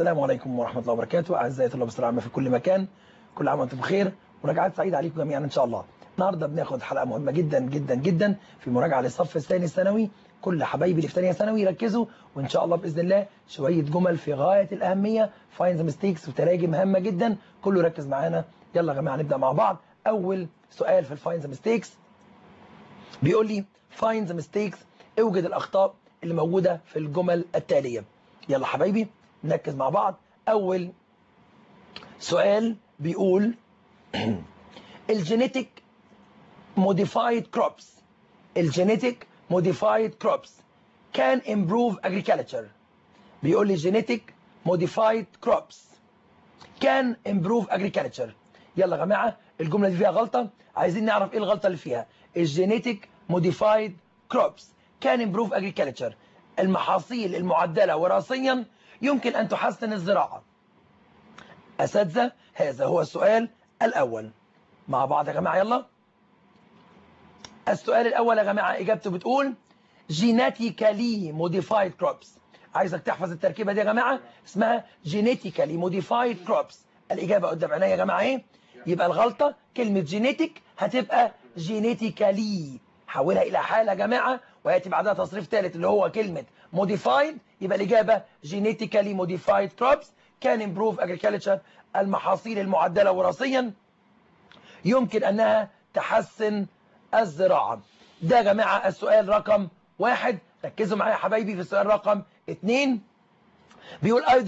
السلام عليكم ورحمة الله وبركاته. أعزائي طلاب الثانوية العامة في كل مكان، كل عام وأنتم بخير، مراجعات سعيدة عليكم جميعا إن شاء الله. النهارده بناخد حلقة مهمة جدا جدا جدا في مراجعة للصف الثاني الثانوي. كل حبايبي اللي في ثانية ثانوي ركزوا، وإن شاء الله بإذن الله شوية جمل في غاية الأهمية، فاين ذا ميستيكس وتراجم هامة جدا. كله يركز معانا. يلا يا جماعة نبدأ مع بعض. أول سؤال في الفاين ذا ميستيكس بيقول لي فاين ذا ميستيكس، اوجد الأخطاء اللي موجودة في الجمل التالية. يلا حبايبي نركز مع بعض. أول سؤال بيقول الجينيتيك modified crops الجينيتيك modified crops can improve agriculture. بيقول لي genetic modified crops can improve agriculture. يلا يا جماعة الجملة دي فيها غلطة، عايزين نعرف ايه الغلطة اللي فيها. الجينيتيك modified crops can improve agriculture، المحاصيل المعدلة وراثيا يمكن أن تحسن الزراعة. أساتذة هذا هو السؤال الأول مع بعض يا جماعة. يلا السؤال الأول يا جماعة إجابته بتقول genetically modified crops. عايزك تحفظ التركيبة دي يا جماعة، اسمها genetically modified crops. الإجابة قدام عينيا يا جماعة ايه؟ يبقى الغلطة كلمة genetic هتبقى genetically، حولها إلى حالة يا جماعة ويأتي بعدها تصريف ثالث اللي هو كلمة modified. يبقى الإجابة genetically modified crops can improve agriculture، المحاصيل المعدلة وراثيا يمكن أنها تحسن الزراعة. ده يا جماعة السؤال رقم 1. ركزوا معايا يا حبايبي في السؤال رقم 2. بيقول I'd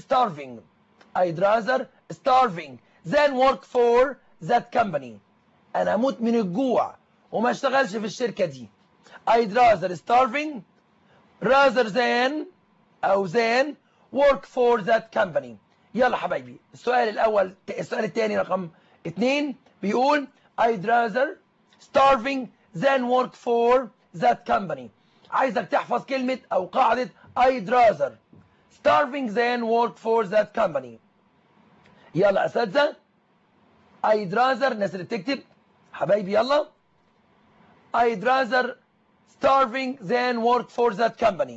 rather starving than work for that company. أنا أموت من الجوع وما اشتغلش في الشركة دي. I'd rather starving rather than work for that company. يلا حبايبي السؤال الأول. السؤال الثاني رقم 2 بيقول I'd rather starving than work for that company. عايزك تحفظ كلمة أو قاعدة I'd rather starving than work for that company. يلا أساتذة I'd rather، الناس اللي بتكتب حبايبي يلا I'd rather starving than work for that company.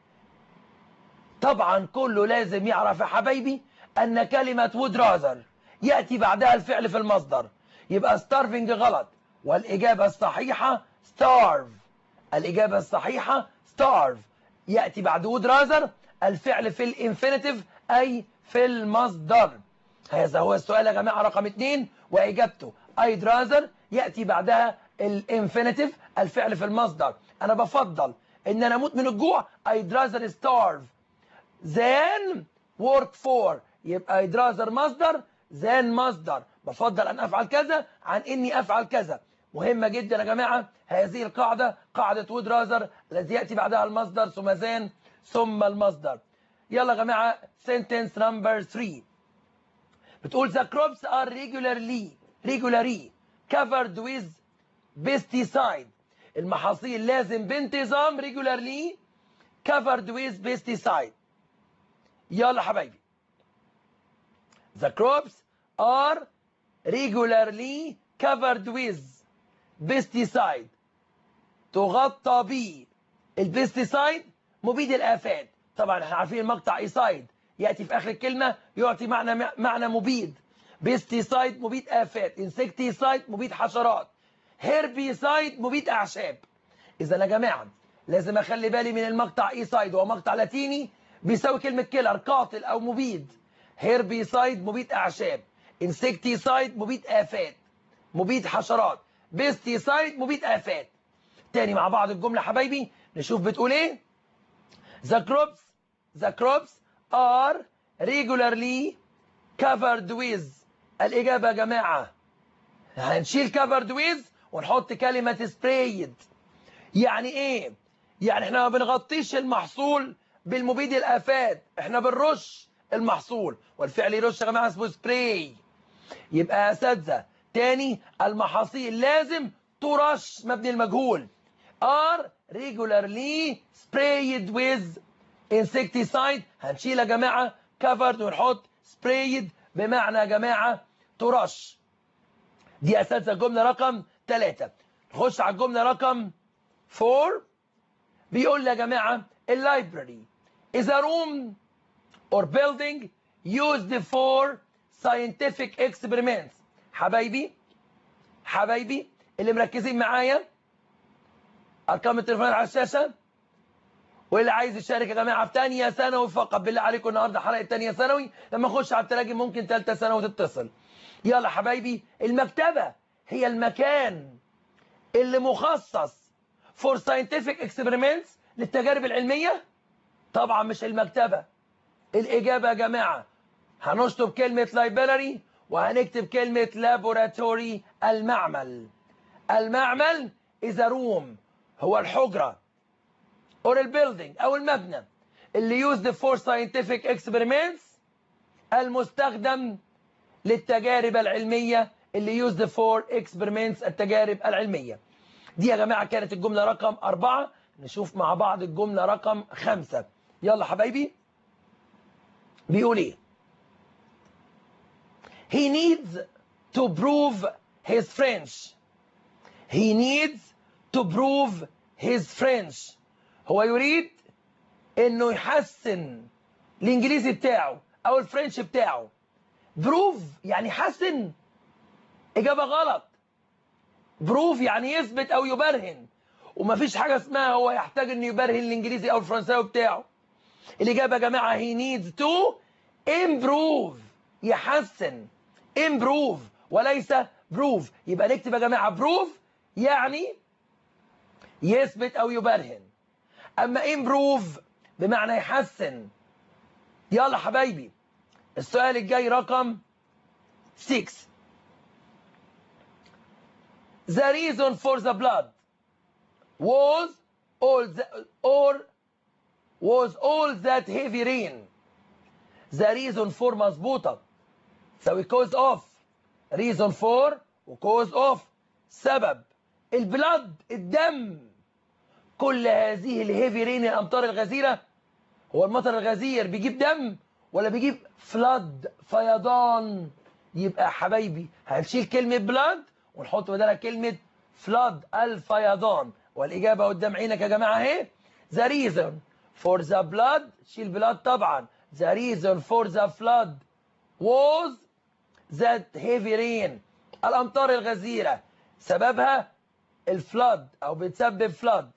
طبعا كله لازم يعرف يا حبايبي أن كلمة would rather يأتي بعدها الفعل في المصدر، يبقى starving غلط والإجابة الصحيحة starve. الإجابة الصحيحة starve، يأتي بعد would rather الفعل في الانفينيتيف أي في المصدر. هذا هو السؤال يا جماعة رقم 2 وإجابته I'd rather يأتي بعدها الانفينيتيف الفعل في المصدر. أنا بفضل إن أنا أموت من الجوع I'd rather starve than work for، يبقى I'd rather مصدر than مصدر، بفضل أن أفعل كذا عن إني أفعل كذا. مهمة جدا يا جماعة هذه القاعدة، قاعدة would rather التي يأتي بعدها المصدر ثم than ثم المصدر. يلا يا جماعة sentence number 3 بتقول the crops are regularly covered with pesticide. المحاصيل لازم بانتظام regularly covered with pesticide. يلا حبايبي the crops are regularly covered with pesticide، تغطى ب البيستيسايد مبيد الآفات. طبعا احنا عارفين المقطع ايسايد يأتي في آخر الكلمة يعطي معنى مبيد. بيستيسايد مبيد آفات، انسكتيسايد مبيد حشرات، هيربيسايد مبيد أعشاب. إذا يا جماعة لازم أخلي بالي من المقطع ايسايد، وهو مقطع لاتيني بيساوي كلمة كيلر قاتل أو مبيد. هيربيسايد مبيد أعشاب، انسكتيسايد مبيد آفات مبيد حشرات، بيستيسايد مبيد آفات. تاني مع بعض الجملة حبايبي نشوف بتقول ايه. The crops are regularly covered with. الإجابة يا جماعة هنشيل covered with ونحط كلمة sprayed. يعني ايه؟ يعني احنا ما بنغطيش المحصول بالمبيد الآفات، احنا بنرش المحصول، والفعل يرش يا جماعة اسمه spray. يبقى يا أساتذة تاني المحاصيل لازم ترش مبني المجهول are regularly sprayed with insecticide. هنشيل يا جماعة covered ونحط sprayed بمعنى يا جماعة ترش. دي أساتذة الجملة رقم 3. نخش على الجملة رقم 4. بيقول لي يا جماعة اللايبراري is a room or building used for scientific experiments. حبايبي اللي مركزين معايا، ارقام التليفون على الشاشه. واللي عايز يشارك يا جماعه في ثانيه ثانوي فقط، بالله عليكم النهارده حلقه ثانيه ثانوي، لما اخش على التراجم ممكن ثالثه ثانوي تتصل. يلا حبايبي، المكتبه هي المكان اللي مخصص for scientific experiments للتجارب العلميه. طبعا مش المكتبه. الاجابه يا جماعه هنشطب كلمه library وهنكتب كلمه laboratory. المعمل is a room، هو الحجره or البيلدينج او المبنى اللي used for scientific experiments، المستخدم للتجارب العلمية، اللي used for experiments التجارب العلمية. دي يا جماعة كانت الجملة رقم 4. نشوف مع بعض الجملة رقم 5. يلا حبايبي، بيقول ايه؟ He needs to prove his French. He needs to prove his French. هو يريد انه يحسن الانجليزي بتاعه او الفرنش بتاعه. بروف يعني حسن، اجابه غلط. بروف يعني يثبت او يبرهن، ومفيش حاجه اسمها هو يحتاج انه يبرهن الانجليزي او الفرنساوي بتاعه. الاجابه يا جماعه he needs to improve، يحسن. improve وليس بروف. يبقى نكتب يا جماعه بروف يعني يثبت او يبرهن، اما improve بمعنى يحسن. يلا حبايبي، السؤال الجاي رقم 6. The reason for the blood was all that heavy rain. The reason for مظبوطة، تساوي cause of. reason for و cause of سبب. البلد الدم. كل هذه الهيفي رين الأمطار الغزيرة. هو المطر الغزير بيجيب دم ولا بيجيب فلاد فيضان؟ يبقى حبايبي هنشيل كلمة بلاد ونحط بدلها كلمة فلاد الفيضان. والإجابة قدام عينك يا جماعة اهي. The reason for the blood، شيل بلاد طبعا. The reason for the flood was that heavy rain، الأمطار الغزيرة سببها الفلاد أو بتسبب فلاد.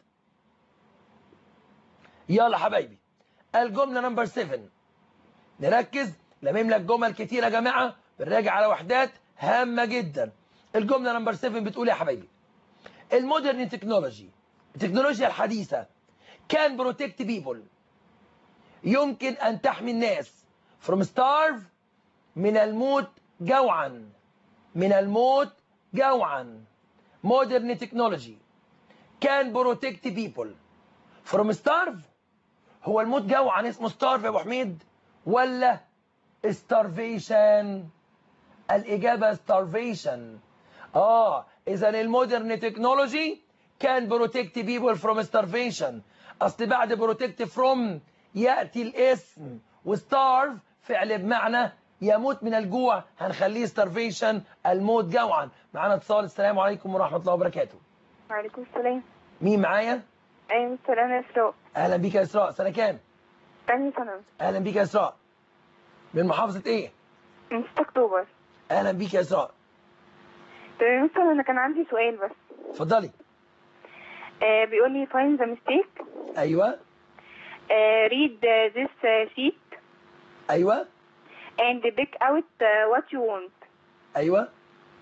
يلا حبايبي، الجملة نمبر 7. نركز، لمم لك جمل كتير يا جماعة، بنراجع على وحدات هامة جدا. الجملة نمبر 7 بتقول يا حبايبي: المودرن تكنولوجي، التكنولوجيا الحديثة، كان بروتكت بيبل، يمكن أن تحمي الناس from starve، من الموت جوعا. من الموت جوعا. modern technology can protect people from starve. هو الموت جوعا اسمه starve يا ابو حميد ولا starvation؟ الإجابة starvation. إذا المودرن تكنولوجي can protect people from starvation. أصل بعد protect from يأتي الاسم، وstarve فعل بمعنى يموت من الجوع، هنخليه starvation الموت جوعا. معانا اتصال. السلام عليكم ورحمة الله وبركاته. وعليكم السلام. مين معايا؟ أيوة السلام يا إسراء. أهلا بيك يا إسراء، سنة كام؟ تاني ثانوي. أهلا بيك يا إسراء. من محافظة إيه؟ من 6 أكتوبر. أهلا بيك يا إسراء. تمام. مثلا أنا كان عندي سؤال بس. اتفضلي. بيقول لي find the mistake. أيوه. read this sheet. أيوه. and pick out what you want. أيوه.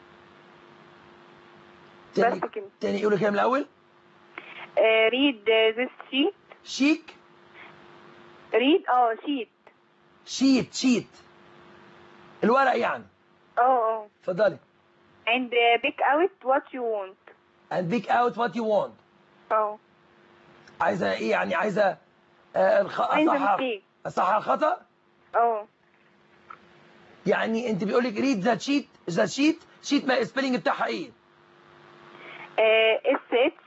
بس كده. تاني قولي كده من الأول. read this sheet. شيك. read sheet. شيت الورق يعني. اتفضلي. and pick out what you want. and pick out what you want. عايزة ايه يعني؟ عايزة اصحح الخطأ؟ يعني انت بيقولك read that sheet ما السبيلنج بتاعها ايه؟ SH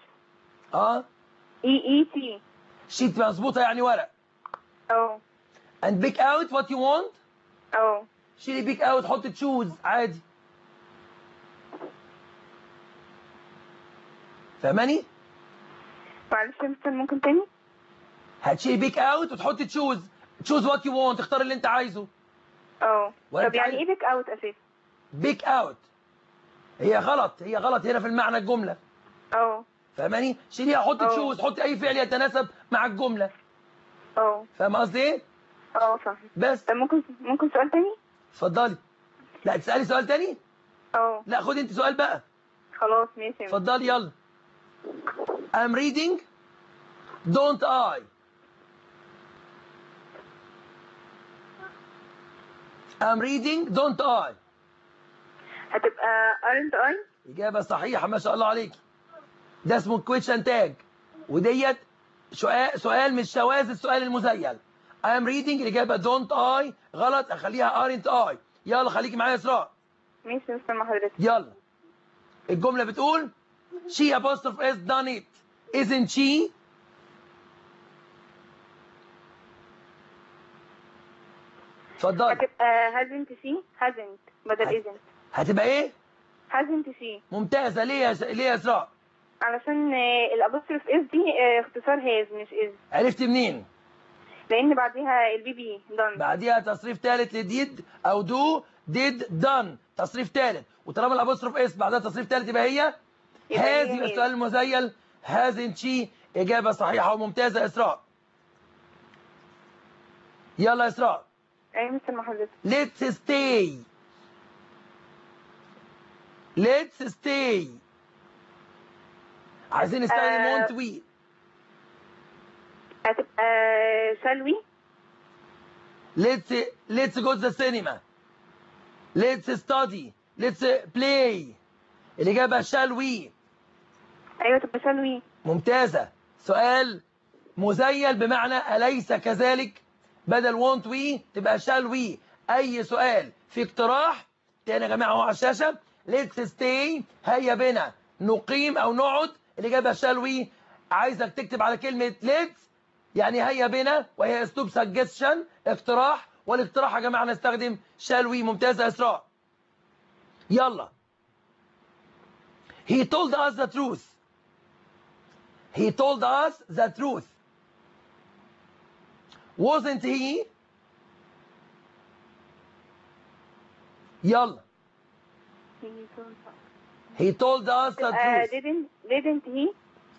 EET. شيت مظبوطة يعني ورق. and pick out what you want. شيلي pick out، حط تشوز عادي. فاهماني؟ معلش ممكن تاني؟ هتشيلي بيك اوت وتحطي تشوز. choose what you want، اختار اللي انت عايزه. طب يعني ايه بيك اوت اساسا؟ بيك اوت هي غلط هنا في المعنى الجمله. فاهماني؟ شيليها، حط تشوز، حط اي فعل يتناسب مع الجمله. فاهم قصدي ايه؟ صح. بس طب ممكن سؤال تاني؟ اتفضلي. لا تسالي سؤال تاني؟ لا خدي انت سؤال بقى. خلاص ماشي. اتفضلي يلا. I'm reading don't I. I'm reading don't I. هتبقى aren't I؟ إجابة صحيحة ما شاء الله عليك. ده اسمه question tag، وديت سؤال مش شواذ السؤال المزيل. I'm reading الإجابة don't I غلط، أخليها aren't I. يلا خليكي معايا يا إسراء. ماشي مستر مع حضرتك. يلا. الجملة بتقول she apostrophe s done it isn't she. اتفضل. هتبقى hasn't she hasn't بدل isn't. هتبقى ايه؟ hasn't she. ممتازة. ليه يا إسراء؟ علشان الابوستروف اس دي اختصار هاز مش از. عرفتي منين؟ لان بعديها البي بي done. بعديها تصريف ثالث لديد او دو، did done تصريف ثالث، وطالما الابوستروف اس بعدها تصريف ثالث يبقى هي هاز. يبقى السؤال المزيل hasn't she. إجابة صحيحة وممتازة يا إسراء. يلا يا إسراء. ايوه مستر مع حضرتك. let's stay عايزين نستخدم want we. هتبقى shall we. let's go to the cinema. let's study. let's play. الإجابة shall we. ايوه تبقى shall we. ممتازة. سؤال مزيل بمعنى أليس كذلك، بدل want we تبقى shall we. أي سؤال في اقتراح تاني يا جماعة اهو على الشاشة. let's stay هيا بنا نقيم أو نقعد، الإجابة shall we. عايزك تكتب على كلمة let's يعني هيا بنا، وهي اسلوب suggestion اقتراح، والاقتراح يا جماعة نستخدم shall we. ممتازة يا إسراء. يلا. he told us the truth. he told us the truth wasn't he. يلا. he told us the truth. didn't he.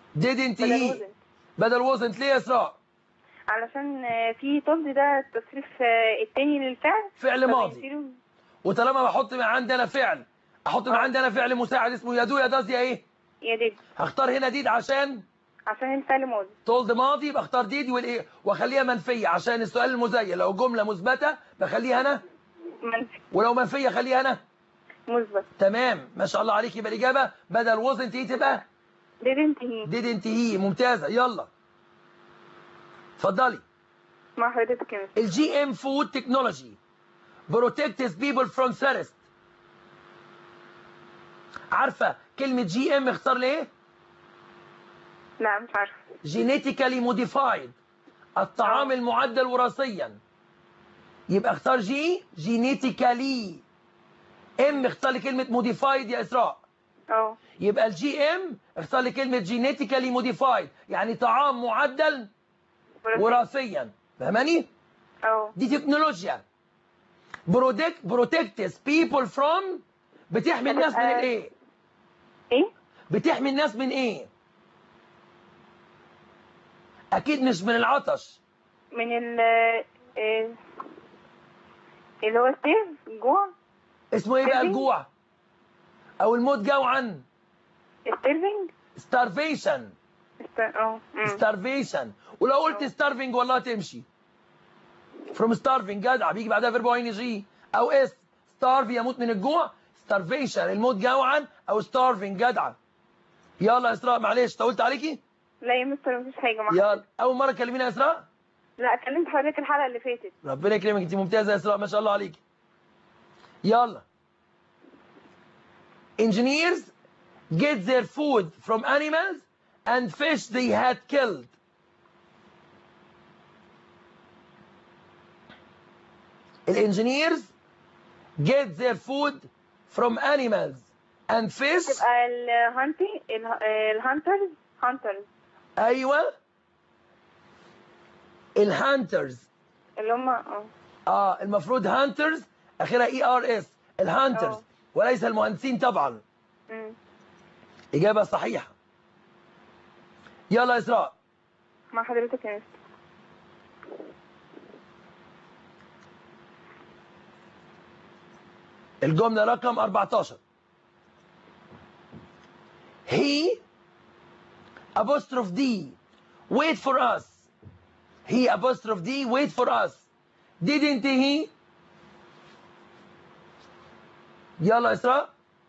بدل wasn't. ليه يا إسراء؟ علشان في told ده التصريف التاني للفعل، فعل ماضي، وطالما بحط من عندي انا فعل، احط من عندي انا فعل مساعد اسمه يا دو يا داز يا ايه؟ يا ديد. هختار هنا ديد عشان الفعل ماضي. told ماضي يبقى اختار ديد والايه، واخليها منفيه عشان السؤال المزيل. لو جمله مثبته بخليها انا منفي، ولو منفيه خليها انا مثبت. تمام ما شاء الله عليك. يبقى الاجابه بدل wasn't he تبقى didn't he. ممتازه. يلا اتفضلي. مع حضرتك يا الجي ام فود تكنولوجي protects people from thirst. عارفه كلمه جي ام اختار ليه؟ لا مش عارفه. genetically modified الطعام المعدل وراثيا، يبقى اختار جي genetically. ام اختار لي كلمه modified يا اسراء. يبقى الجي ام اختار لي كلمه genetically modified يعني طعام معدل وراثيا. فاهماني؟ دي تكنولوجيا. protects people from بتحمي الناس من الايه؟ ايه؟ بتحمي الناس من ايه؟ اكيد مش من العطش. من اللي هو الجوع. اسمه ايه بقى الجوع او الموت جوعا؟ starvation. starvation. ولو قلت starving والله تمشي. from starving جدع بيجي بعدها فيرب ان جي او اس. starve يموت من الجوع، starvation الموت جوعا، او starving جدع. يلا يا اسراء معلش طولت عليكي؟ لا يا مستر مفيش حاجه. يلا اول مره تكلمينا يا اسراء؟ لا كلمت حضرتك الحلقه اللي فاتت. ربنا يكرمك انت ممتازه يا اسراء ما شاء الله عليكي. يلا. engineers get their food from animals and fish they had killed. الانجينيرز get their food from animals and fish. تبقى الهانترز. ايوه الهانترز اللي هم المفروض هانترز اخرها ERS، الهانترز وليس المهندسين طبعا. اجابه صحيحه. يلا يا اسراء. مع حضرتك يا مستر. الجمله رقم 14. He apostrophe D wait for us. He apostrophe D wait for us. Didn't he؟ يلا يا اسراء.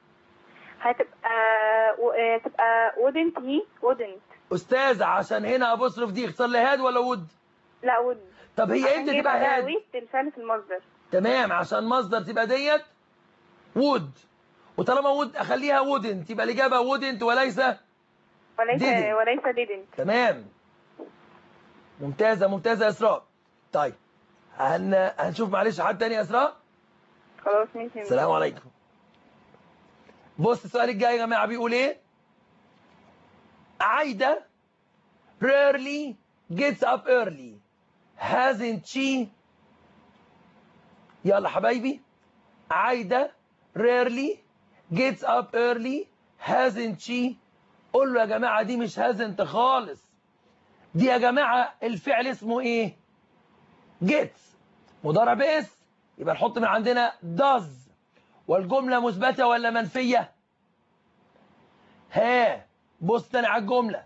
هتبقى wouldn't he wouldn't. استاذ عشان هنا apostrophe دي اختار لي هاد ولا وود؟ لا وود. طب هي امتى تبقى هاد؟ ويت الفعل في المصدر. تمام، عشان مصدر تبقى ديت وود، وطالما وود اخليها wouldn't يبقى الاجابه wouldn't وليس didn't. تمام، ممتازه ممتازه يا اسراء. طيب هنشوف معلش حد تاني يا اسراء. خلاص ماشي. السلام عليكم. بص السؤال الجاي يا جماعه بيقول ايه؟ عايده rarely gets up early hasn't she؟ يلا حبايبي. عايده rarely gets up early hasn't she؟ قول له يا جماعه دي مش hasn't خالص، دي يا جماعه الفعل اسمه ايه؟ gets مضارع باس، يبقى نحط من عندنا does. والجمله مثبته ولا منفيه؟ بص تاني على الجمله.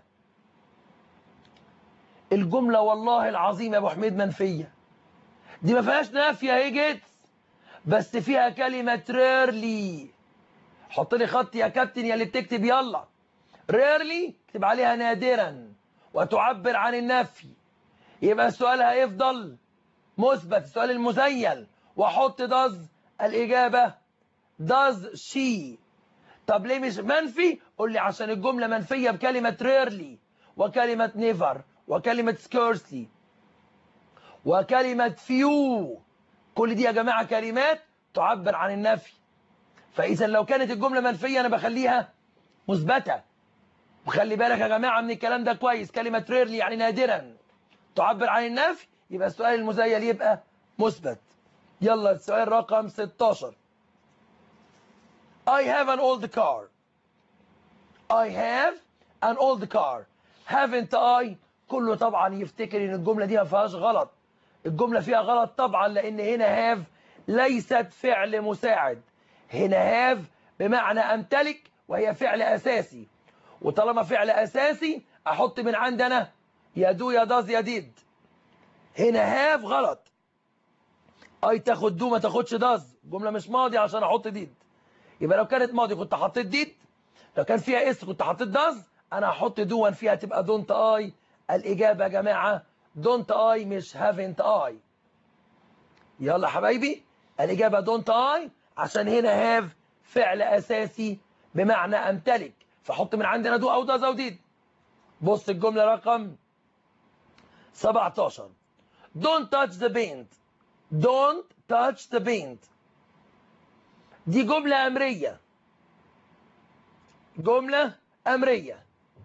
الجمله والله العظيم يا ابو حميد منفيه، دي ما فيهاش نافيه، هي جيتس بس فيها كلمه ريرلي. حط لي خط يا كابتن يا اللي بتكتب يلا. ريرلي اكتب عليها نادرا وتعبر عن النفي، يبقى السؤال هيفضل مثبت، السؤال المزيل، واحط داز الاجابه داز شي. طب ليه مش منفي؟ قول لي عشان الجمله منفيه بكلمه ريرلي وكلمه نيفر وكلمه سكيرسلي وكلمه فيو، كل دي يا جماعه كلمات تعبر عن النفي. فاذا لو كانت الجمله منفيه انا بخليها مثبته. وخلي بالك يا جماعه من الكلام ده كويس، كلمه ريرلي يعني نادرا تعبر عن النفي، يبقى السؤال المزيل يبقى مثبت. يلا السؤال رقم 16. I have an old car. I have an old car. Haven't I؟ كله طبعا يفتكر ان الجمله دي ما فيهاش غلط. الجمله فيها غلط طبعا، لان هنا have ليست فعل مساعد. هنا have بمعنى امتلك وهي فعل اساسي، وطالما فعل اساسي احط من عندنا يا دو يا داز يا ديد. هنا have غلط. اي تاخد دو ما تاخدش داز، الجمله مش ماضي عشان احط ديد. يبقى لو كانت ماضي كنت حطيت ديد، لو كان فيها اس كنت حطيت داز، انا هحط دون فيها تبقى دونت اي. الاجابه يا جماعه دونت اي مش هافنت اي. يلا حبايبي الاجابه دونت اي عشان هنا هاف فعل اساسي بمعنى امتلك، فحط من عندنا دو او داز او ديد. بص الجمله رقم 17. Don't touch the paint. Don't touch the paint. دي جملة أمرية. جملة أمرية.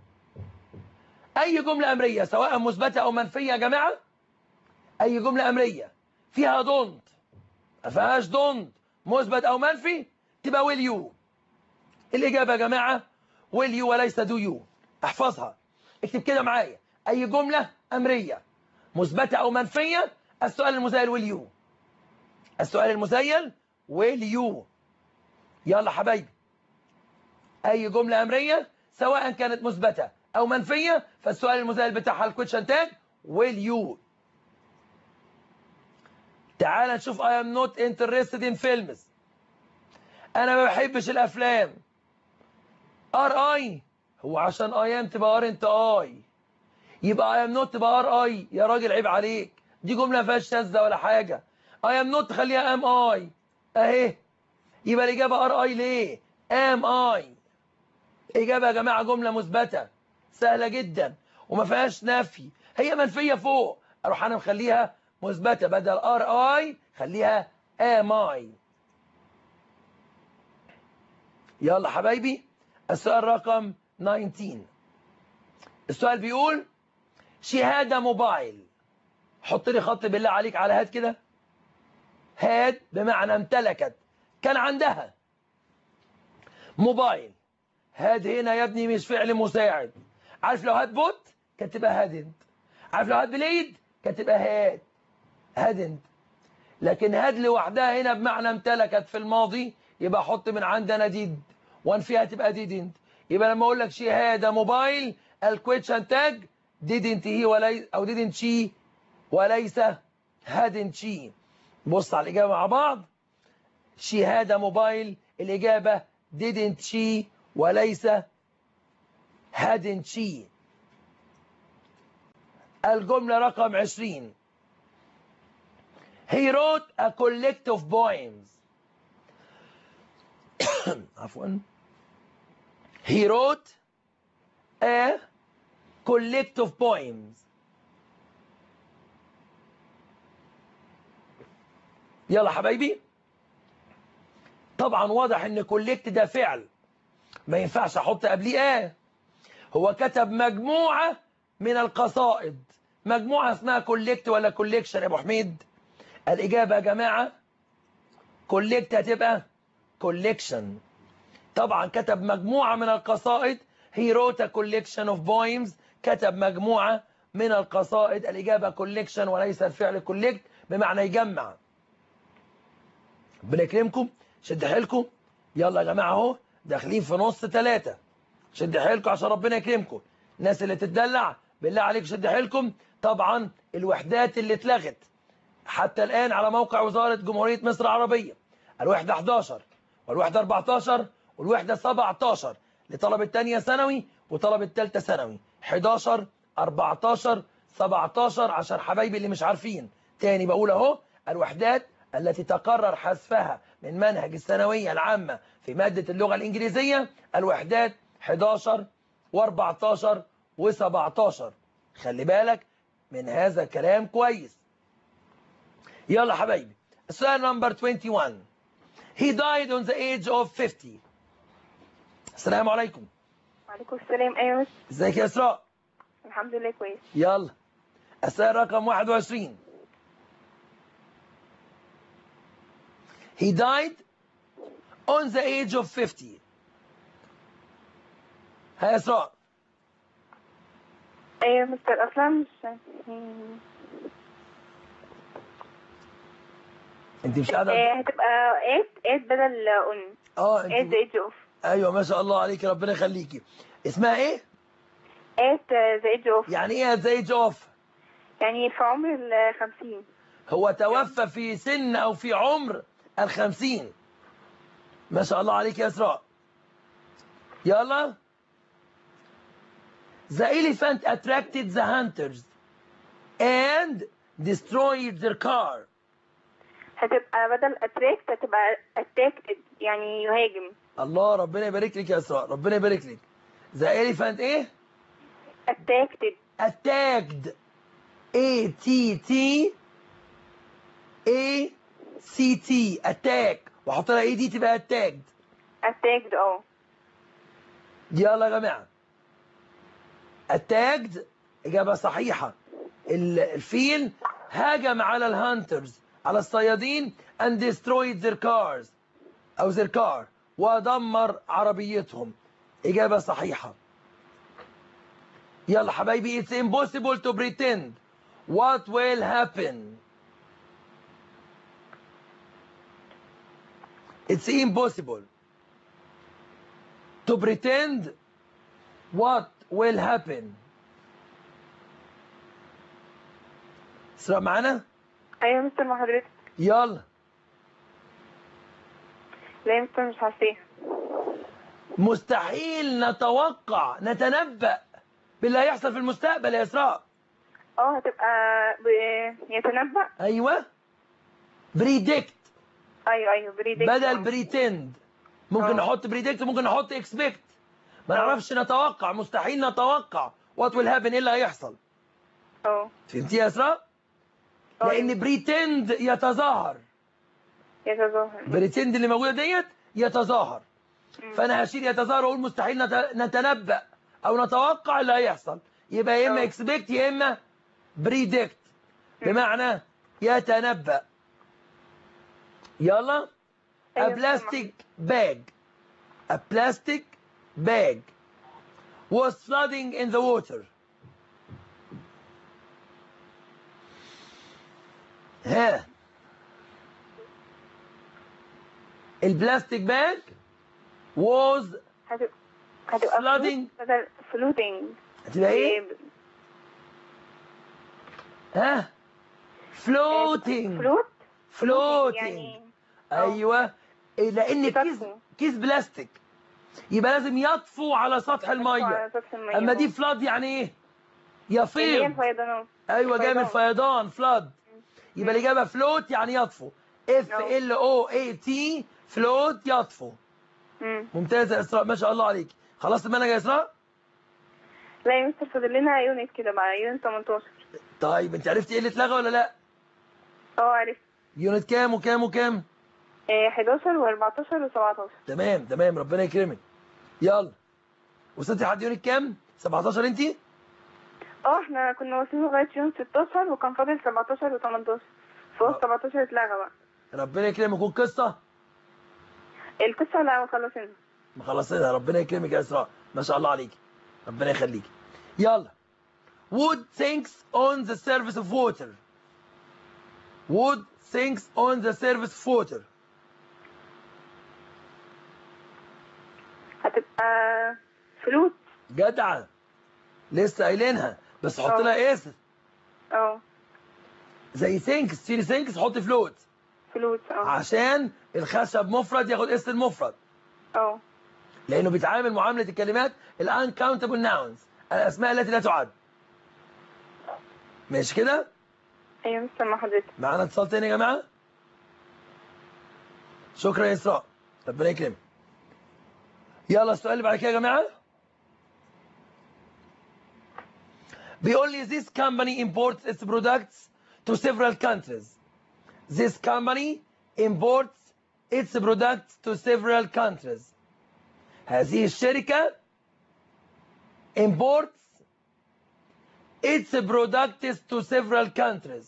أي جملة أمرية سواء مثبتة أو منفية يا جماعة، أي جملة أمرية فيها don't ما فيهاش don't مثبت أو منفي تبقى will you. الإجابة يا جماعة will you وليس do you. احفظها، اكتب كده معايا. أي جملة أمرية مثبتة أو منفية السؤال المزيل will you. السؤال المزيل will you. يلا حبايبي أي جملة أمرية سواء كانت مثبتة أو منفية فالسؤال المزيل بتاعها الكويشن تاج will you. تعال نشوف I am not interested in films. أنا ما بحبش الأفلام. RI هو عشان I am تبقى aren't I، يبقى I am not تبقى RI. يا راجل عيب عليك، دي جملة ما فيهاش شاذة ولا حاجة. I am not خليها am I أهي، يبقى الإجابة RI. ليه؟ am I. إجابة يا جماعة جملة مثبتة سهلة جدا وما فيهاش نفي، هي منفية فوق أروح أنا مخليها مثبتة، بدل RI خليها am I. يلا حبايبي السؤال رقم 19. السؤال بيقول she had a mobile حط لي خط بالله عليك على هاد كده. هاد بمعنى امتلكت، كان عندها موبايل. هاد هنا يا ابني مش فعل مساعد. عارف لو هاد بوت كانت تبقى هادنت. عارف لو هاد بليد كانت تبقى هادنت. لكن هاد لوحدها هنا بمعنى امتلكت في الماضي، يبقى احط من عندنا ديد، وان فيها تبقى ديدنت. يبقى لما اقول لك شي هذا موبايل، الكويشن تاج didn't he وليس، او didn't she وليس hadn't she. بص على الإجابة مع بعض. شي هذا موبايل، الإجابة didn't she وليس hadn't she. الجملة رقم 20. He wrote a collective of poems. عفوا. He wrote a collective of poems. يلا حبايبي. طبعا واضح ان collect ده فعل، ما ينفعش احط قبليه هو كتب مجموعة من القصائد. مجموعة اسمها collect ولا collection يا ابو حميد؟ الإجابة يا جماعة collect هتبقى collection. طبعا كتب مجموعة من القصائد. he wrote a collection of poems. كتب مجموعة من القصائد. الإجابة collection وليس الفعل collect بمعنى يجمع. ربنا يكرمكم. شد حيلكم. يلا يا جماعة اهو داخلين في نص 3. شد حيلكم عشان ربنا يكرمكم. الناس اللي تتدلع بالله عليك شد حيلكم. طبعا الوحدات اللي اتلغت حتى الآن على موقع وزارة جمهورية مصر العربية: الوحدة 11 والوحدة 14 والوحدة 17 لطلبة تانية ثانوي وطلبة تالتة ثانوي. 11 14 17 عشان حبايبي اللي مش عارفين. تاني بقول اهو: الوحدات التي تقرر حذفها من منهج الثانوية العامة في مادة اللغة الإنجليزية الوحدات 11 و14 و17. خلي بالك من هذا الكلام كويس. يلا حبايبي السؤال نمبر 21. He died on the age of 50. السلام عليكم. وعليكم السلام. ايوه ازيك يا اسراء؟ الحمد لله كويس. يلا السؤال رقم 21. He died on the age of 50. ها يا اسراء؟ ايوه مستر اصلا مش انت مش قاعده؟ هتبقى 8 بدل اون. اه 8 انت the age of. ايوه ما شاء الله عليك ربنا يخليكي. اسمها ايه؟ 8 the age of. يعني ايه the age of؟ يعني في عمر 50. هو توفى في سن او في عمر 50. ما شاء الله عليك يا اسراء. يلا. The elephant attracted the hunters and destroyed their car. هتبقى بدل attract هتبقى attacked يعني يهاجم. الله ربنا يبارك لك يا اسراء ربنا يبارك لك. The elephant ايه؟ attacked. attacked. A-T-T-A-C-T attack. وحط لها ايه دي تبقى attacked. attacked يلا يا جماعه. attacked اجابه صحيحه. الفيل هاجم على الهانترز على الصيادين and destroyed their cars او their car ودمر عربيتهم. اجابه صحيحه. يلا حبايبي it's impossible to pretend what will happen. It's impossible to pretend what will happen. اسرع معانا. ايوه مستر مع حضرتك. يلا. لا يا مستر مش عارفاها. مستحيل نتوقع نتنبأ باللي هيحصل في المستقبل يا اسراء. هتبقى يتنبأ. ايوه بريدكت. ايوه بريدكت بدل بريتند. ممكن نحط بريدكت وممكن نحط اكسبكت. ما نعرفش نتوقع. مستحيل نتوقع وات ويل هابن ايه اللي هيحصل. فهمتي يا اسراء؟ لان بريتند يتظاهر. بريتند اللي موجوده ديت يتظاهر. فانا هشيل يتظاهر واقول مستحيل نتنبأ او نتوقع اللي هيحصل. يبقى يا اما اكسبكت يا اما بريدكت. بمعنى يتنبأ. يلا. A أيوة، plastic bag. A plastic bag was flooding in the water. ها. البلاستيك باج was هتبقى flooding. بدل floating. هتبقى ايه؟ ها؟ floating. floating. يعني ايوه. لان كيس بلاستيك يبقى لازم يطفو على سطح الميه. على سطح المية. اما دي فلاد يعني ايه؟ اللي هي يفيض. الفيضانات. ايوه جاي من الفيضان فلاد. يبقى الاجابه فلوت يعني يطفو. FLOAT فلوت يطفو. ممتازه يا اسراء ما شاء الله عليك. خلصت المنهج يا اسراء؟ لا يا مستر، فاضل لنا يونت كده مع يونت 18. طيب انت عرفتي ايه اللي اتلغى ولا لا؟ عرفت. يونت كام وكام وكام؟ 11 و14 و17. تمام تمام ربنا يكرمك. يلا وصلتي لحد يونت كام؟ 17 انت؟ احنا كنا واصلين لغايه يونت 16 وكان فاضل 17 و18. فوق 17 اتلغى بقى. ربنا يكرمك. والقصه؟ القصه لا مخلصينها. مخلصينها. ربنا يكرمك يا اسراء ما شاء الله عليكي. ربنا يخليكي. يلا. Wood sinks on the surface of water. Wood sinks on the surface of water. هتبقى فلوت. جدعة. لسه قايلينها بس حط لها اس. زي سينكس. تشيلي سينكس حطي فلوت. فلوت عشان الخشب مفرد ياخد اس المفرد. لانه بيتعامل معامله الكلمات الانكاونتبل ناونز، الاسماء التي لا تعد. ماشي كده؟ ايوه مستر مع حضرتك. معانا اتصال تاني يا جماعه؟ شكرا يا اسراء ربنا يكرمك. يلا السؤال اللي بعد كده يا جماعه. بيقول لي this company imports its products to several countries. This company imports its products to several countries. هذه الشركة imports its products to several countries.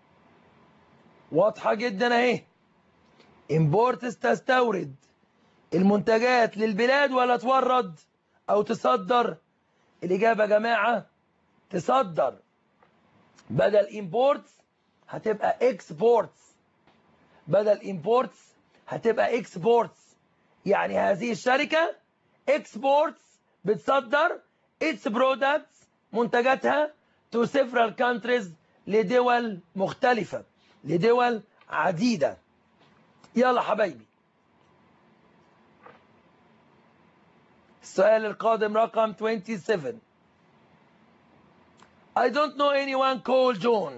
واضحة جدا اهي. imports تستورد المنتجات للبلاد ولا تورد او تصدر؟ الإجابة يا جماعة تصدر. بدل imports هتبقى exports. بدل imports هتبقى exports. يعني هذه الشركة exports بتصدر its products منتجاتها to several countries لدول مختلفة، لدول عديدة. يلا حبايبي السؤال القادم رقم 27. I don't know anyone called John.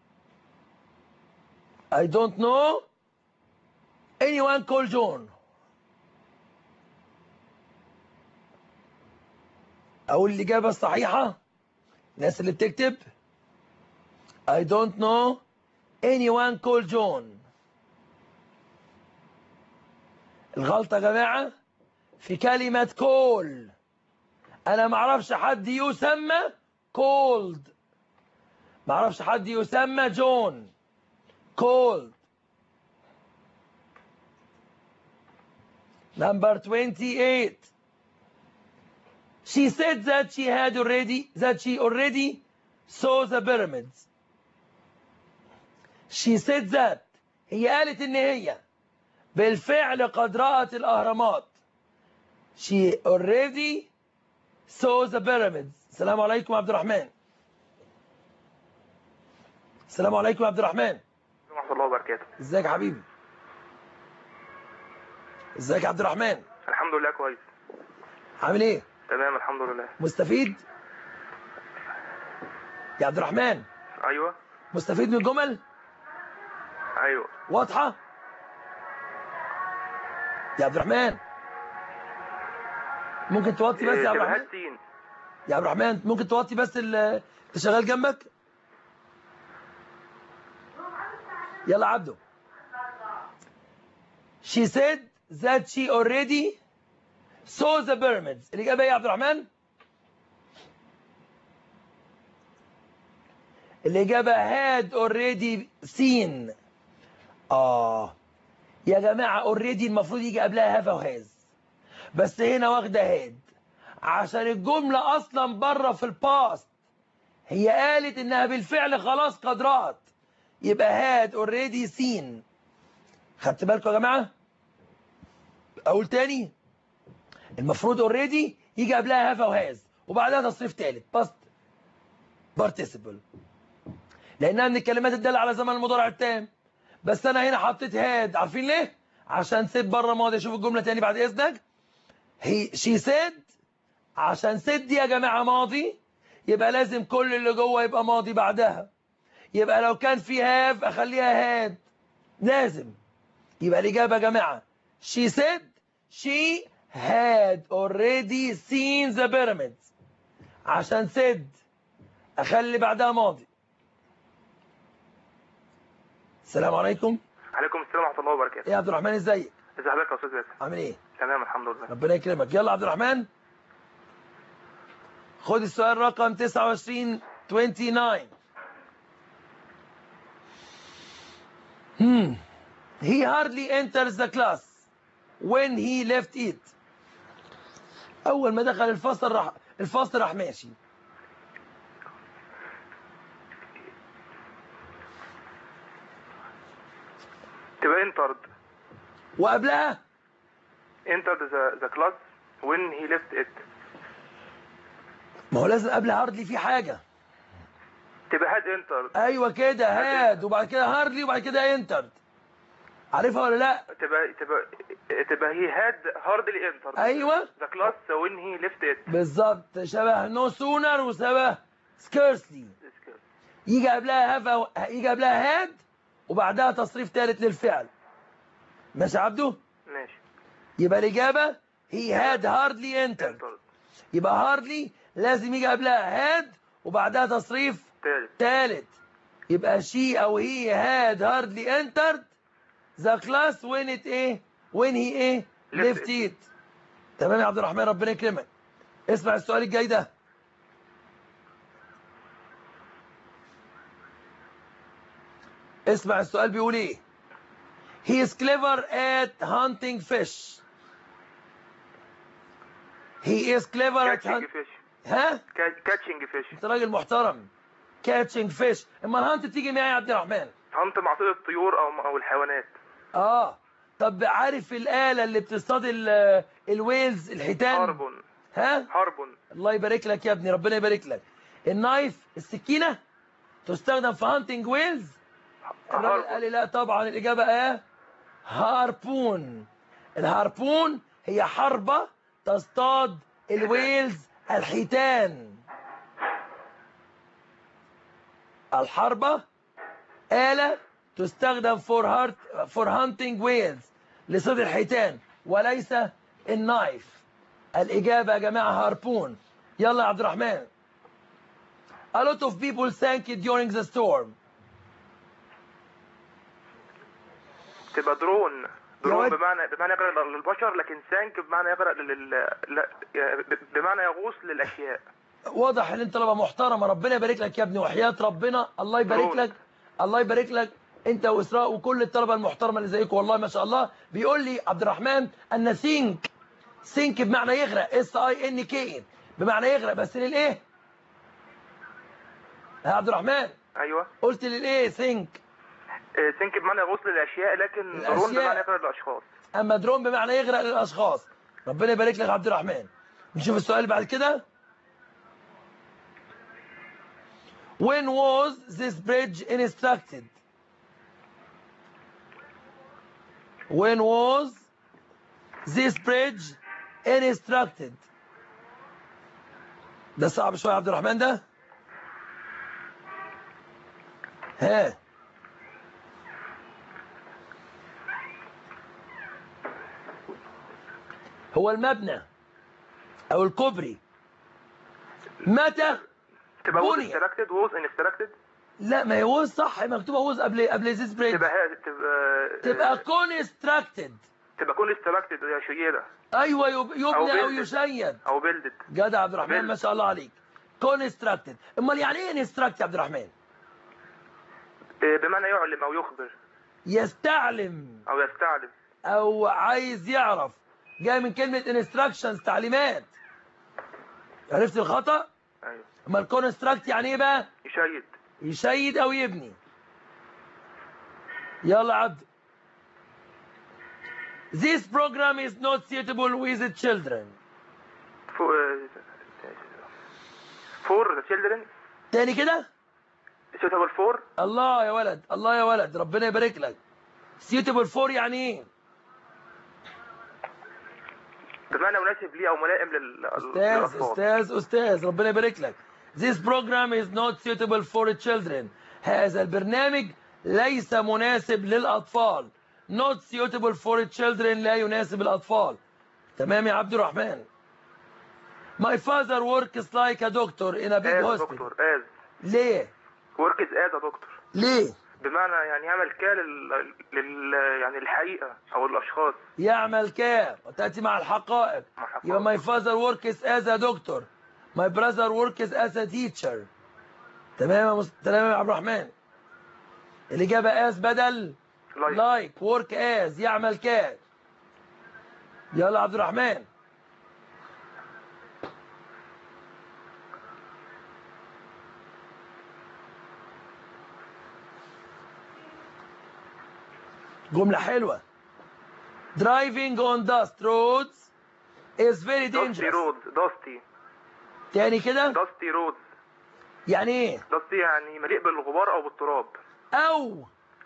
I don't know anyone called John. أقول الإجابة الصحيحة الناس اللي بتكتب I don't know anyone called John. الغلطة يا جماعة في كلمة call. أنا معرفش حد يسمى called. معرفش حد يسمى جون. called. Number 28. She said that she already saw the pyramids. She said that. هي قالت إن هي بالفعل قد رأت الأهرامات. She already saw the pyramids. السلام عليكم عبد الرحمن. السلام عليكم عبد الرحمن. ورحمة الله وبركاته. ازيك يا حبيبي؟ ازيك يا عبد الرحمن؟ الحمد لله كويس. عامل ايه؟ تمام الحمد لله. مستفيد؟ يا عبد الرحمن. ايوه. مستفيد من الجمل؟ ايوه. واضحة؟ يا عبد الرحمن ممكن توطي بس يا عبد الرحمن؟ يا عبد الرحمن ممكن توطي بس اللي شغال جنبك؟ يلا عبده. She said that she already saw the pyramids. الإجابة إيه يا عبد الرحمن؟ الإجابة had already seen. يا جماعة already المفروض يجي قبلها have أو has، بس هنا واخدة had عشان الجملة أصلا بره في الباست، هي قالت إنها بالفعل خلاص قد رأت، يبقى had already seen. خدت بالكم يا جماعة؟ أقول تاني، المفروض already يجي قبلها have أو has وبعدها تصريف تالت past participle، لأنها من الكلمات الدالة على زمن المضارع التام. بس أنا هنا حطيت had، عارفين ليه؟ عشان سيب بره ماضي. شوف الجملة تاني بعد إذنك. she said، عشان said دي يا جماعة ماضي، يبقى لازم كل اللي جوه يبقى ماضي بعدها. يبقى لو كان في have أخليها had، لازم. يبقى الإجابة يا جماعة she said she had already seen the pyramids، عشان said أخلي بعدها ماضي. السلام عليكم. عليكم السلام ورحمه الله وبركاته. ايه يا عبد الرحمن، ازيك؟ ازي حضرتك يا استاذ باسم؟ عامل ايه؟ تمام الحمد لله. ربنا يكرمك. يلا عبد الرحمن خد السؤال رقم 29. He hardly enters the class when he left it. أول ما دخل الفصل راح ماشي. تبقى entered. وقبلها entered the class when he left it. ما هو لازم قبل هاردلي في حاجة. تبقى had entered. أيوة كده هاد وبعد كده هاردلي وبعد كده انترد. عارفها ولا لا؟ تبقى he had hardly entered. أيوة the class when he left it. بالظبط، شبه no sooner وشبه scarcely. يجي قبلها هاد وبعدها تصريف ثالث للفعل. ماشي يا عبده؟ ماشي. يبقى الإجابة he had hardly entered. يبقى hardly لازم يجي قبلها had وبعدها تصريف ثالث. يبقى she أو he had hardly entered the class when he left it. تمام يا عبد الرحمن، ربنا يكرمك. اسمع السؤال الجاي ده. اسمع السؤال بيقول ايه. He is clever at hunting fish. He is clever at catching fish. ها؟ catching fish. انت راجل محترم. catching fish. اما الهانت تيجي معايا يا عبد الرحمن؟ هانت مع صيد الطيور او الحيوانات. طب عارف الآلة اللي بتصطاد الويلز الحيتان؟ هاربون. ها؟ هاربون. الله يبارك لك يا ابني، ربنا يبارك لك. النايف السكينة تستخدم في هانتنج ويلز؟ الراجل قال لي لا طبعا، الإجابة هاربون. الهاربون هي حربة تصطاد الويلز الحيتان. الحربة آلة تستخدم for hunting whales لصيد الحيتان وليس النايف. الإجابة يا جماعة هاربون. يلا يا عبد الرحمن. A lot of people sank during the storm. تبقى درون بمعنى يغرق للبشر، لكن سانك بمعنى يغرق بمعنى يغوص للاشياء. واضح ان انت طلبه محترمه، ربنا يبارك لك يا ابني وحياه ربنا. الله يبارك لك، الله يبارك لك انت واسراء وكل الطلبه المحترمه اللي زيكم، والله ما شاء الله. بيقول لي عبد الرحمن ان سينك بمعنى يغرق، SINK بمعنى يغرق، بس للايه يا عبد الرحمن؟ ايوه قلت للايه سينك بمعنى يغوص للاشياء، لكن درون بمعنى يغرق للاشخاص. اما درون بمعنى يغرق للاشخاص. ربنا يبارك لك يا عبد الرحمن. نشوف السؤال اللي بعد كده. When was this bridge constructed? When was this bridge constructed? ده صعب شوية يا عبد الرحمن ده. ها هو المبنى او الكوبري متى تبقى ووز بني؟ انستراكتد. لا ما هي ووز صح، مكتوبه ووز قبل زيس بريدج. تبقى كونستراكتد. تبقى كونستراكتد يا شيده. ايوه يبنى او يشيد او بيلدد. جدع عبد الرحمن ما شاء الله عليك. كونستراكتد. امال يعني ايه انستراكت يا عبد الرحمن؟ بمعنى يعلم او يخبر يستعلم او يستعلم. او عايز يعرف، جاي من كلمة instructions تعليمات. عرفت الخطأ؟ ايوه. اما الكونستراكت يعني ايه بقى؟ يشيد. يشيد او يبني. يلا عبد. This program is not suitable with the children. For the children. تاني كده؟ suitable for. الله يا ولد، الله يا ولد، ربنا يبارك لك. suitable for يعني ايه؟ بمعنى مناسب ليه او ملائم للاطفال. أستاذ ربنا يبارك لك. This program is not suitable for children. هذا البرنامج ليس مناسب للأطفال. Not suitable for children لا يناسب الأطفال. تمام يا عبد الرحمن. My father works like a doctor in a big hospital. دكتور ليه؟ works as a doctor. ليه؟ بمعنى يعني يعمل يعني الحقيقة أو الأشخاص. يعمل وتأتي مع الحقائق. يبقى my father works as a doctor. My brother works as a teacher. تمام يا عبد الرحمن. الإجابة as بدل like work as يعمل يلا عبد الرحمن. جملة حلوة. Driving on dust roads is very dangerous. dusty. تاني كده. dusty roads. يعني ايه؟ dusty يعني مليء بالغبار أو بالتراب. أو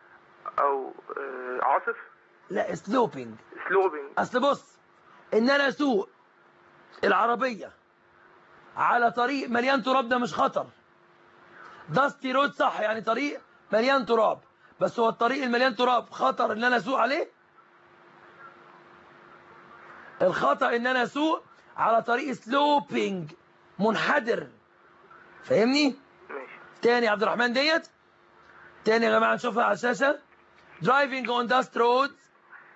عاصف. لا sloping. sloping. أصل بص، إن أنا أسوق العربية على طريق مليان تراب ده مش خطر. داستي رود صح، يعني طريق مليان تراب، بس هو الطريق المليان تراب خطر ان انا اسوق عليه؟ الخطأ ان انا اسوق على طريق سلوبينج منحدر. فاهمني؟ ماشي. تاني يا عبد الرحمن ديت. تاني يا جماعه نشوفها على الشاشه. driving on dust roads،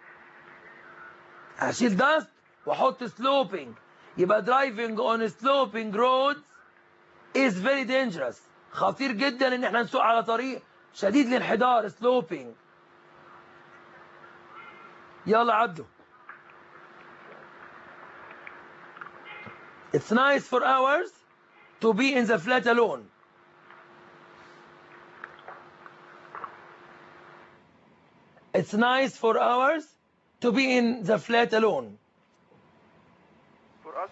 هشيل داست واحط سلوبينج، يبقى driving on sloping roads is very dangerous. خطير جدا ان احنا نسوق على طريق شديد الانحدار sloping. يلا عبده. It's nice for hours to be in the flat alone. It's nice for hours to be in the flat alone. For us.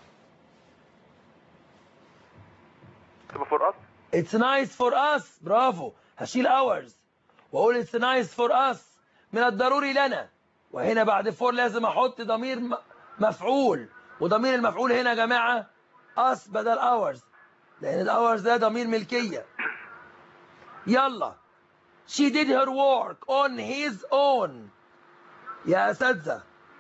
for us. It's nice for us. برافو. هشيل hours واقول it's nice for us. من الضروري لنا، وهنا بعد for لازم احط ضمير مفعول، وضمير المفعول هنا يا جماعه us بدل hours، لان الاورز ده ضمير ملكيه. يلا. She did her work on his own. يا اساتذه.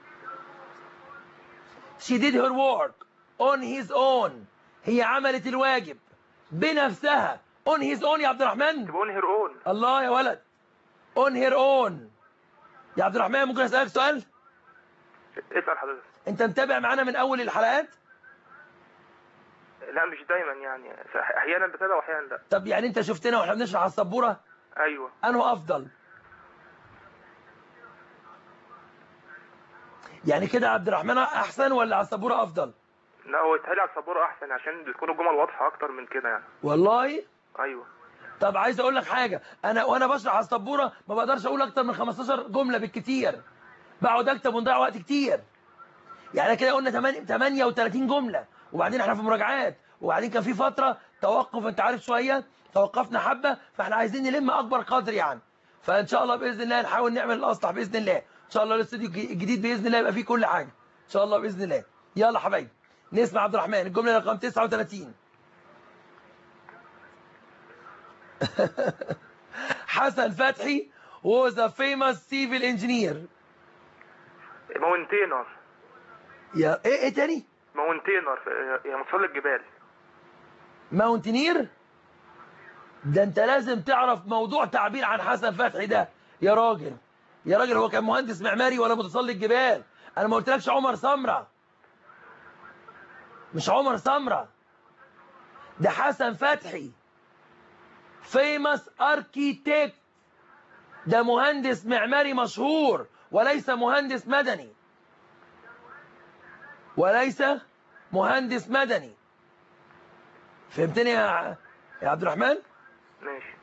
She did her work on his own. هي عملت الواجب بنفسها. on his own يا عبد الرحمن. on her own. الله يا ولد. on her own. يا عبد الرحمن ممكن اسالك سؤال؟ اسال حضرتك. انت متابع معانا من اول الحلقات؟ لا مش دايما، يعني احيانا بتابع واحيانا لا. طب يعني انت شفتنا واحنا بنشرح على السبوره؟ ايوه. انه افضل؟ يعني كده عبد الرحمن احسن ولا على السبوره افضل؟ لا هو يتهيألي على السبوره احسن عشان بتكون الجمل واضحه اكتر من كده يعني. والله؟ ايوه. طب عايز اقول لك حاجه، انا وانا بشرح على السبوره ما بقدرش اقول اكتر من 15 جمله بالكتير، بقعد اكتب ونضيع وقت كتير. يعني كده قلنا 38 جمله، وبعدين احنا في مراجعات، وبعدين كان في فتره توقف، انت عارف شويه توقفنا حبه، فاحنا عايزين نلم اكبر قدر يعني. فان شاء الله باذن الله نحاول نعمل الاصلح باذن الله. ان شاء الله الاستوديو الجديد باذن الله يبقى فيه كل حاجه ان شاء الله باذن الله. يلا حبايبي نسمع عبد الرحمن الجمله رقم 39. حسن فتحي was a famous civil engineer. ماونتينر. يا ايه تاني؟ ماونتينر، يعني متسلق جبال. ماونتينير؟ ده انت لازم تعرف موضوع تعبير عن حسن فتحي ده يا راجل. يا راجل هو كان مهندس معماري ولا متسلق جبال؟ انا ما قلتلكش عمر سمره، مش عمر سمره، ده حسن فتحي famous architect ده مهندس معماري مشهور وليس مهندس مدني. وليس مهندس مدني. فهمتني يا عبد الرحمن؟ ماشي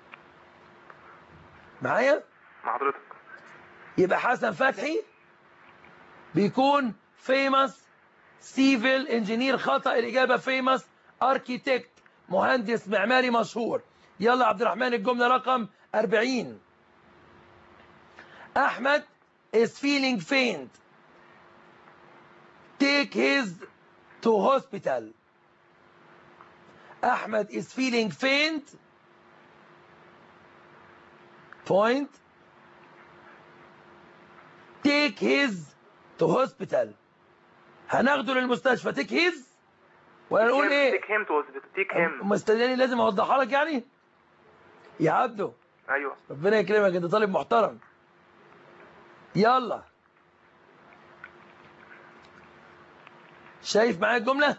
معايا؟ مع حضرتك. يبقى حسن فتحي بيكون famous civil engineer. خطأ، الإجابة famous architect، مهندس معماري مشهور. يلا عبد الرحمن الجملة رقم 40. أحمد is feeling faint. Take his to hospital. أحمد is feeling faint. Point. Take his to hospital. هناخده للمستشفى. take his ولا نقول ايه؟ تيك هيم تو تيك هيم. مستنياني لازم اوضحها لك يعني يا عبده. ايوه ربنا يكرمك، انت طالب محترم. يلا شايف معايا الجملة؟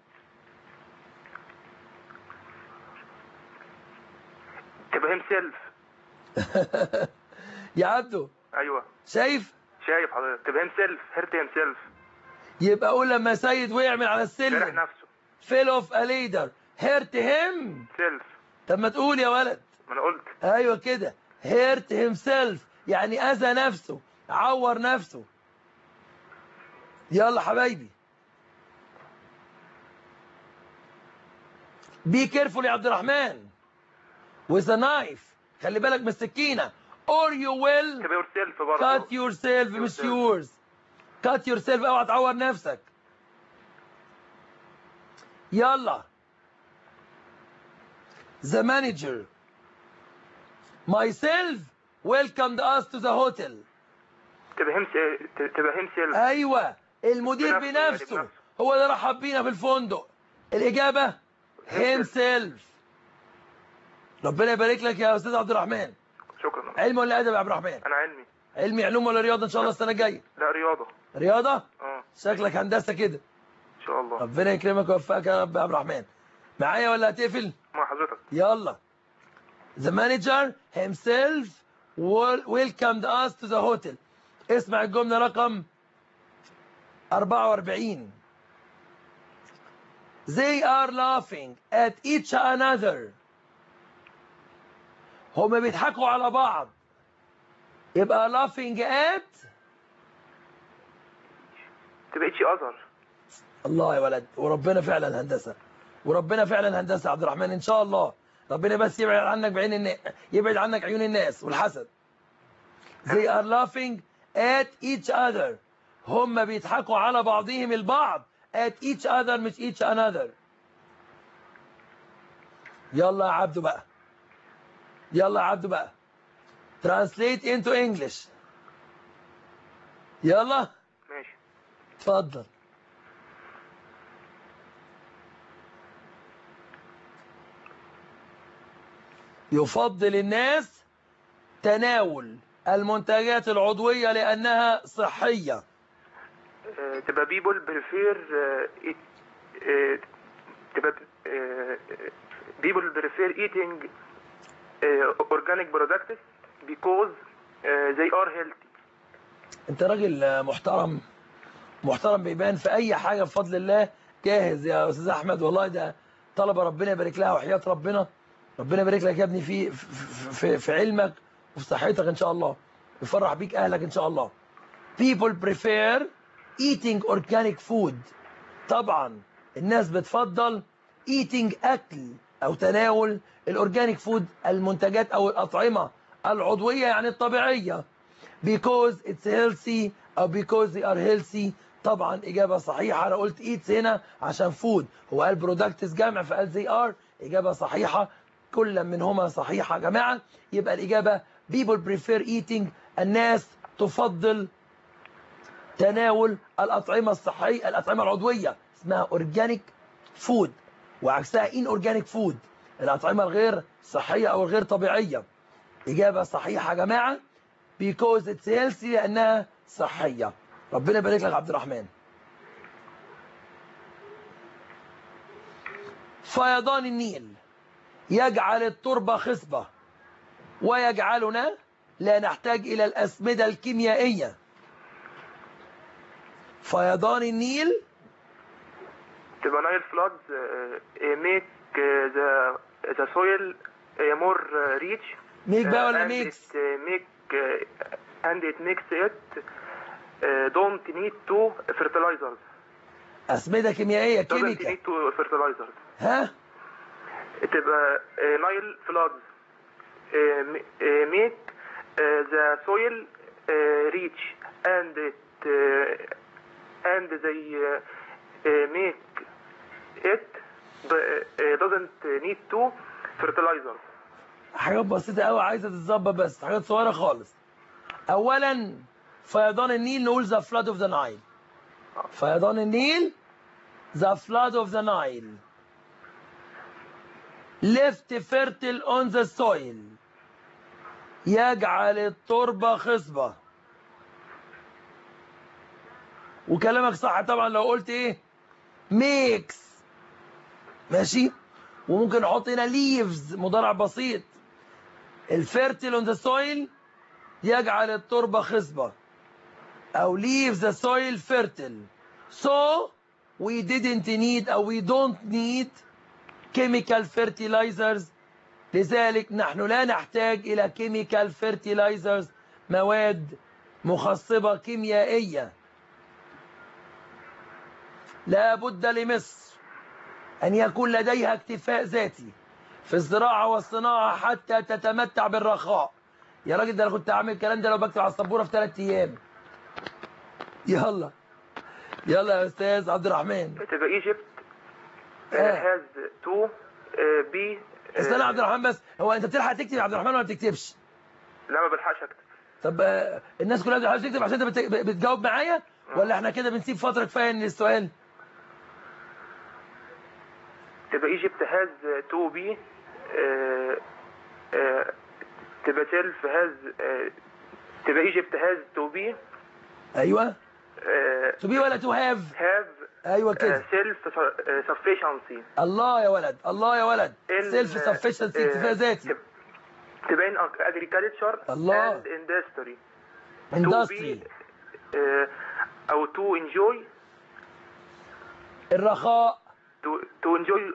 تبقى هيم سيلف. يا عبده ايوه شايف؟ شايف حضرتك. تبقى هيم سيلف، هيرت هيم سيلف. يبقى اقول لما سيد وقع من على جرح السلم نفسه. fell off a ladder hurt him. سيلف. طب ما تقول يا ولد. ما انا قلت. ايوه كده hurt himself يعني اذى نفسه، عور نفسه. يلا حبايبي be careful يا عبد الرحمن with a knife. خلي بالك من السكينة or you will تبقى يور سيلف برضه. cut yourself مش yours. cut yourself، اوعى تعور نفسك. يلا the manager myself welcomed us to the hotel. تبقى هيم سيلف. ايوه المدير بنفسه. بنفسه هو اللي رحب بينا في الفندق. الاجابه himself. ربنا يبارك لك يا استاذ عبد الرحمن. شكرا. علم ولا ادب يا عبد الرحمن؟ انا علمي. علمي علوم ولا رياضه ان شاء الله السنه الجايه؟ لا رياضه. رياضه؟ اه شكلك هندسه كده. ان شاء الله. ربنا يكرمك ويوفقك يا رب يا عبد الرحمن. معايا ولا هتقفل؟ مع حضرتك. يلا the manager himself welcomed us to the hotel. اسمع الجمله رقم 44. They are laughing at each another. هما بيضحكوا على بعض. يبقى laughing at تبقى اتش اذر. الله يا ولد، وربنا فعلا هندسه، وربنا فعلا هندسه يا عبد الرحمن ان شاء الله. ربنا بس يبعد عنك بعين الناس، يبعد عنك عيون الناس والحسد. They are laughing at each other. هم بيضحكوا على بعضهم البعض. at each other مش each another. يلا يا عبدو بقى. يلا يا عبدو بقى. translate into English. يلا. ماشي. اتفضل. يفضل الناس تناول المنتجات العضوية لأنها صحية. تبقى people prefer تبقى people prefer eating organic products because they are healthy. انت راجل محترم، محترم بيبان في اي حاجة بفضل الله. جاهز يا استاذ احمد، والله ده طلبة ربنا يبارك لها وحياة ربنا. ربنا يبارك لك يا ابني في علمك وفي صحتك ان شاء الله. يفرح بيك اهلك ان شاء الله. people prefer eating organic food. طبعا الناس بتفضل eating اكل او تناول الاورجانيك فود، المنتجات او الاطعمة العضوية يعني الطبيعية. because it's healthy او because they are healthy. طبعا اجابة صحيحة. انا قلت eats هنا عشان فود، هو قال products جمع فقال they are. اجابة صحيحة، كل منهما صحيحة يا جماعة. يبقى الاجابة people prefer eating. الناس تفضل تناول الأطعمة الصحية، الأطعمة العضوية اسمها organic food، وعكسها inorganic food الأطعمة الغير صحية أو الغير طبيعية. إجابة صحيحة يا جماعة because it's healthy لأنها صحية. ربنا يبارك لك عبد الرحمن. فيضان النيل يجعل التربة خصبة ويجعلنا لا نحتاج إلى الأسمدة الكيميائية. فيضان النيل تبقى Nile floods make the soil more rich ميك بقى ولا and ميكس؟ and it makes it don't need to fertilizers. أسمدة كيميائية doesn't كيميكال. need to fertilizers. ها؟ تبقى Nile floods make the soil rich and and they make it doesn't need to fertilizers. حاجات بسيطة قوي عايزة تتظبط، بس حاجات صغيرة خالص. أولا فيضان النيل نقول the flood of the Nile. فيضان النيل the flood of the Nile left fertile on the soil يجعل التربة خصبة. وكلامك صح طبعا لو قلت ايه ميكس، ماشي. وممكن نحط هنا leaves مضارع بسيط. الفيرتيل on the soil يجعل التربة خصبة، أو leaves the soil fertile. So we didn't need أو we don't need chemical fertilizers. لذلك نحن لا نحتاج إلى chemical fertilizers مواد مخصبة كيميائية. لا بد لمصر أن يكون لديها اكتفاء ذاتي في الزراعة والصناعة حتى تتمتع بالرخاء. يا راجل ده أنا كنت أعمل الكلام ده لو بكتب على السبورة في 3 أيام. يلا يا أستاذ عبد الرحمن. تبقى ايجيبت has to be استنى يا عبد الرحمن بس، هو أنت بتلحق تكتب يا عبد الرحمن ولا ما بتكتبش؟ لا ما بلحقش اكتب. طب الناس كلها بتلحق تكتب عشان أنت بتجاوب معايا، ولا إحنا كده بنسيب فترة كفاية للسؤال؟ تبقى ايجيبت has to be تبقى سيلف has تبقى ايجيبت has to be أيوه to be ولا to have؟ have أيوه كده self sufficiency. الله يا ولد، الله يا ولد. سيلف سفشنسي، اكتفاء ذاتي. تبقى in agriculture الله. and industry. industry to be أو to enjoy الرخاء. to enjoy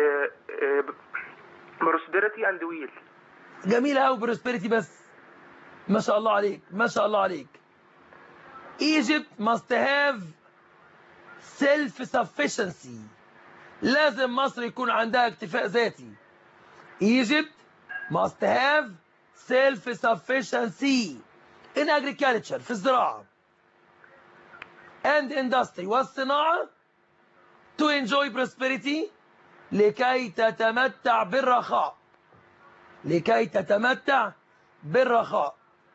prosperity and wealth. جميلة أوي prosperity، بس ما شاء الله عليك ما شاء الله عليك. Egypt must have self sufficiency. لازم مصر يكون عندها اكتفاء ذاتي. Egypt must have self sufficiency in agriculture في الزراعة and industry والصناعة to enjoy prosperity لكي تتمتع بالرخاء. لكي تتمتع بالرخاء.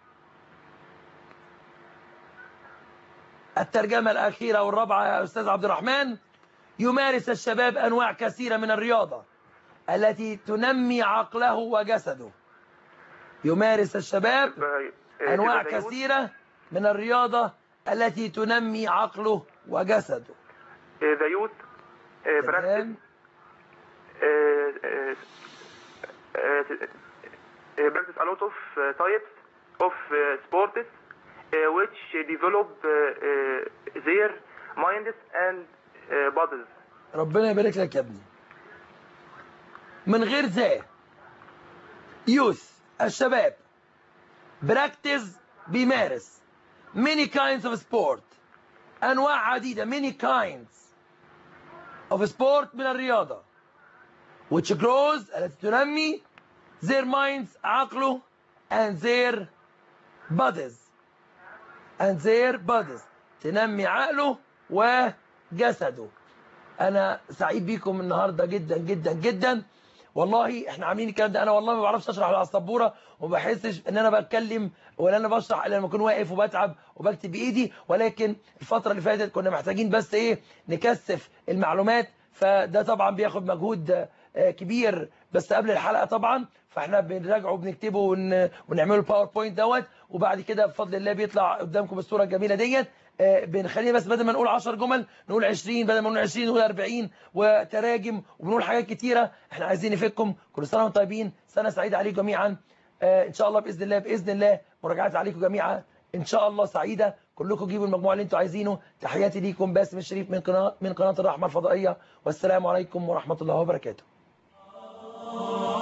الترجمة الأخيرة والرابعة يا أستاذ عبد الرحمن: يمارس الشباب أنواع كثيرة من الرياضة التي تنمي عقله وجسده. يمارس الشباب أنواع كثيرة من الرياضة التي تنمي عقله وجسده. The youth practice a lot of types of sports which develop their minds and bodies. ربنا يبارك لك يا ابني. من غير ذا youth الشباب practice بيمارس many kinds of sport أنواع عديدة many kinds of sport من الرياضة which grows التي تنمي their minds عقله and their bodies تنمي عقله وجسده. أنا سعيد بيكم النهاردة جدا جدا جدا والله. احنا عاملين الكلام ده، انا والله ما بعرفش اشرح على السبوره وما بحسش ان انا بتكلم ولا انا بشرح الا لما اكون واقف وبتعب وبكتب بايدي. ولكن الفتره اللي فاتت كنا محتاجين بس ايه نكثف المعلومات، فده طبعا بياخد مجهود كبير بس قبل الحلقه طبعا، فاحنا بنراجعه وبنكتبه ونعمله الباوربوينت دوت، وبعد كده بفضل الله بيطلع قدامكم الصوره الجميله ديت. بنخلينا بس بدل ما نقول 10 جمل نقول 20، بدل ما نقول 20 نقول 40 وتراجم وبنقول حاجات كتيره. احنا عايزين نفيدكم. كل سنه وانتم طيبين، سنه سعيده عليكم جميعا. ان شاء الله باذن الله مراجعات عليكم جميعا ان شاء الله سعيده. كلكم جيبوا المجموع اللي انتوا عايزينه. تحياتي ليكم باسم الشريف من قناه الرحمه الفضائيه، والسلام عليكم ورحمه الله وبركاته.